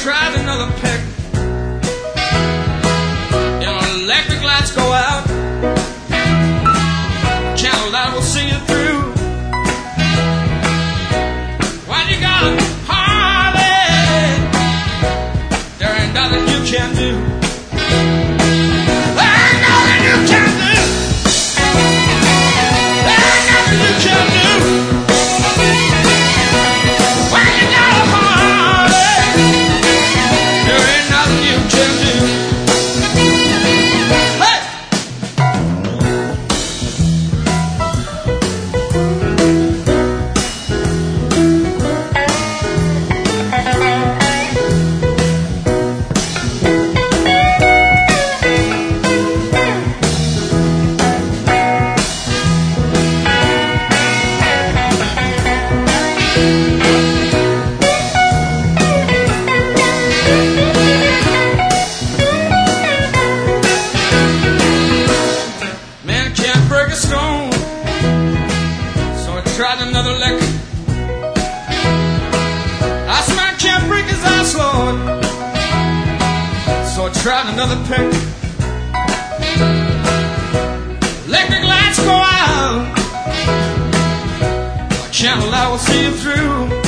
tried another pick. Electric lights go out. Channel light will see you through. When you got a Harley, there ain't nothing you can do. There ain't nothing you can do. There ain't nothing you can do. When you got a Harley, there ain't nothing you can do. Tried another lick. I smell can't break his ice, Lord. So I tried another pick. Electric lights go out. A channel I will see you through.